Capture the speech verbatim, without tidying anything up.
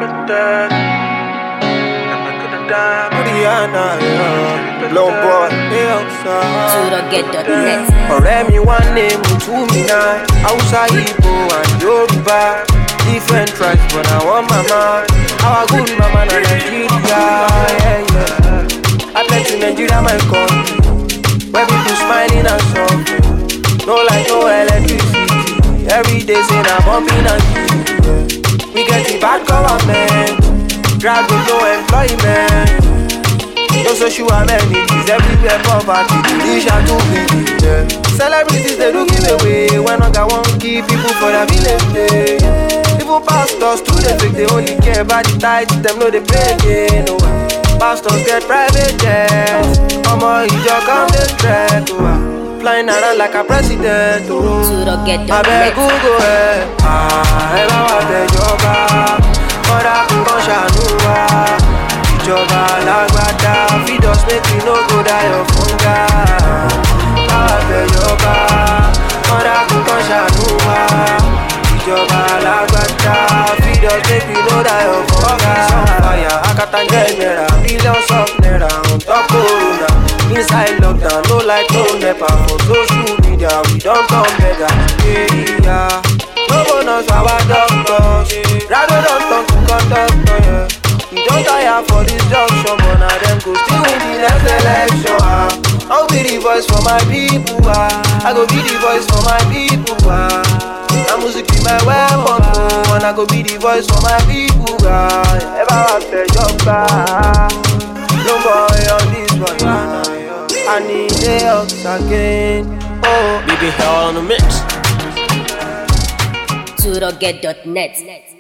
limited. Never could've done. Rihanna, yeah. Long boy, they outside. To the get the net. Ọ̀rẹ́ mi wá ní Mutumina, Hausa, Igbo and Yoruba. Different tribes, but I want mama. Our good mama na Nigeria, yeah, yeah. I bet you Nigeria my country, where people smiling and suffering. No light, no electricity. Every day say na bumping and yeah. We get the bad government, drag with no employment. No social amenities, everywhere poverty, the rich are too greedy, yeah. Celebrities they do give away, when I got one key people for the village, yeah. Even pastors too they fake, they only care about the tithes, them know they pray again, no. Pastors get private jets, Omo Ijo come they stress, oh. Flying around like a president, oh. To the get the I beg Google, eh. Ah, ẹ bá wa tẹ̀jọba, kọ́dà kún kan ṣàánú wa. Ìjọba alágbádá, feed us make we no go die of hunger. Báwa tẹ̀jọba, kọ́dà kún kan ṣàánú wa. Ìjọba alágbádá, feed us make we no die of hunger. Fire, akata jẹ́ naira, billions of naira on top corona. Inside lockdown, no light, no nepa. For social media, we don't come beggar. Yeah, no bonus for our doctors. Rather don't turn to conductor, yeah. We don't tire for this junction, but now them go still win the next election. Ah. I'll be the voice for my people, ah. I go be the voice for my people, ah. My music be my weapon, oh. And I go be the voice for my people, ah. Ever have the job, ah. No boy on this one, ah. I need the help again, oh. Baby, hell on the mix. To the get the net.